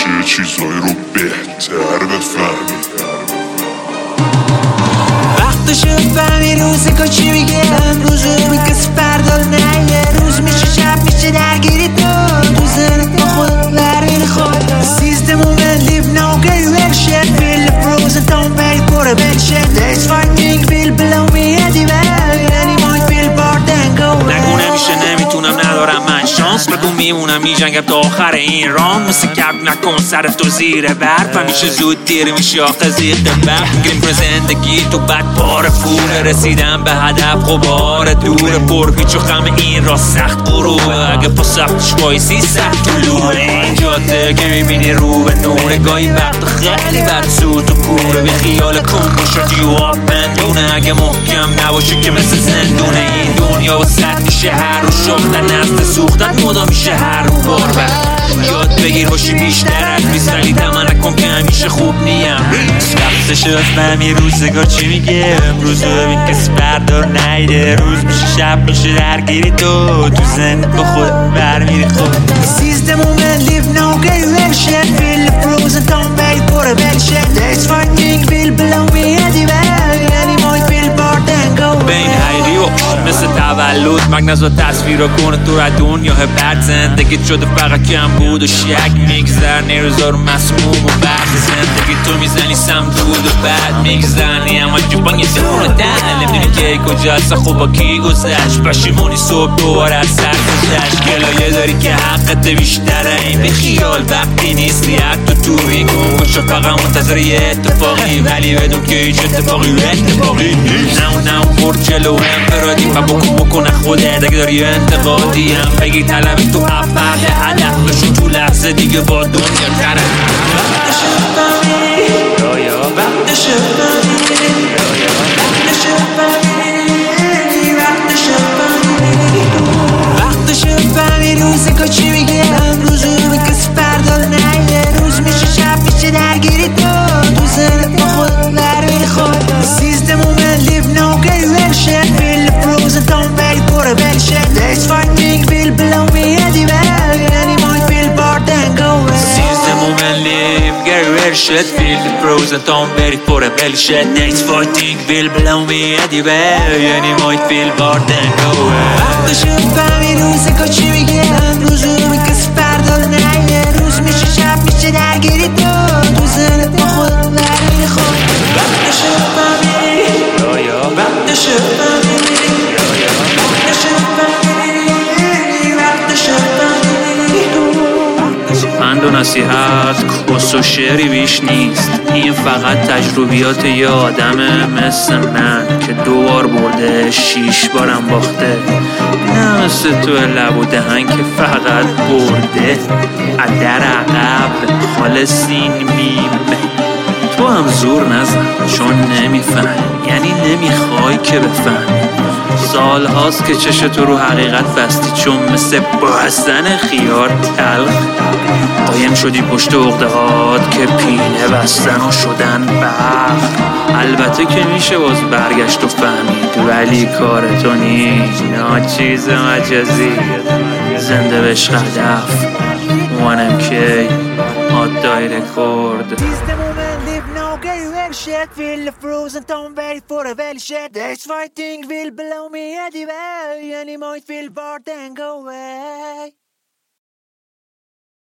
میشه چیزایی رو بهتر بفهمی. وقتشه بفهمی روزگاه چی میگه، امروز رو کسی پردار نیه. روز میشه شب میشه درگیری تو ذهنت با خودت برمیری خود. Seize the moment, live now, get real shit. Feel the frozen, don't wait for a bad shit. There's fighting, feel below me anywhere. Any might feel bored then go away. نگو نمیشه نمیتونم ندارم من شانس، بگو میمونم میجنگم تا آخر این ران. مثل کرد نکن سرت تو زیر برف، همیشه زود دیر میشه آخه زیر برف. گریم پر زندگی تو بد بار فوره، رسیدم به هدف غبار دوره. پر پیچ و خم این را سخت غروبه، اگه پا سختش بایسی سخت طلوعه. این جاده که میبینی رو به نوره، گاهی وقت خیلی بد سوت و کوره. به خیال کن باشد یو آب بندونه، اگه محکم نباشه که مثل زندونه. این دنیا و سطح شهر رو شغلن نزد سوختن مدا میشه هر رو بار بعد. یاد بگیر باشی بیشتر از بیست، ولی تمن نکن که همیشه خوب نیم. وقتش بفهمی روزگار چی میگه، امروز رو ببین کسی بردار نیده. روز میشه شب میشه درگیری تو زن با خود برمیری خود. Seize the moment, live now, get real shit. Feel the frozen, don't wait for a bad shit. There's fighting, feel below me anywhere. Any might feel bored then go away. بین حقیقی و مثل تولد مگنز و تصویر رو کنه تو را دنیا بعد. زندگی شده فقط کم بود و شک میگذرنی روزا رو مسموم و بعد. زندگی تو میزنی سمدود و بعد میگذرنی اما جوبان یه سخون رو دن. نمیدونی که کجاست خوب با کی گذشت، پشیمونی صبح دوباره از سر گذشت. گلایه داری که حقت بیشتره، این بی خیال وقتی نیستی حتی تو این گم باشو فقط منتظر یه اتفاقی. ولی بدون که هیچ اتفاقی نیست. نه برد جلو انفرادی و بکنه خودت. اگه داری انتقادی هم بگی طلب تو افرد هدف بشون تو لحظه دیگه با دنیا تره. وقتشه بفهمی، وقتشه بفهمی، وقتشه بفهمی، وقتشه بفهمی. وقتشه بفهمی روزگاه چی میگه، امروز رو کسی پردار نیه. روز میشه شب میشه درگیری تو ذهنت با خودت برمیری خود. Seize the moment, live now, get real shit. Feel the frozen, don't wait for a bad shit. There's fighting, feel below me anywhere. Any might feel bored then go away. Seize the moment, live, get real shit. Feel the frozen, don't wait for a bad shit. There's fighting, feel below me anywhere. Any might feel bored then go away. وقتشه بفهمی روزگاه چی میگه، امروز رو کسی پردار نیه. روز میشه شب میشه درگیری تو ذهنت با خودت برمیری خود. وقتشه بفهمی، وقتشه بفهمی، وقتشه بفهمی، وقتشه بفهمی. پند و نصیحت کس و شعری بیش نیست، این فقط تجربیات یه آدمه مثل من که 2 بار برده 6 بارم باخته. نه مثل تو لب و دهن که فقط برده. در عقب خالصین میم. تو هم زور نزن چون نمیفهمی، یعنی نمیخوای که بفهمی. سال هاست که چش تو رو حقیقت بستی، چون مثل بستن خیار تلخ قایم شدی پشت عقده‌هات که پینه بستن و شدن بخت. البته که میشه باز برگشت و فهمید، ولی کار تو نیست. چیز مجازی زنده بهش هدف 1MK آدای رکورد. Shit, feel the frozen, don't wait for a well shit. There's fighting, will below me anywhere. Any might feel bored then go away.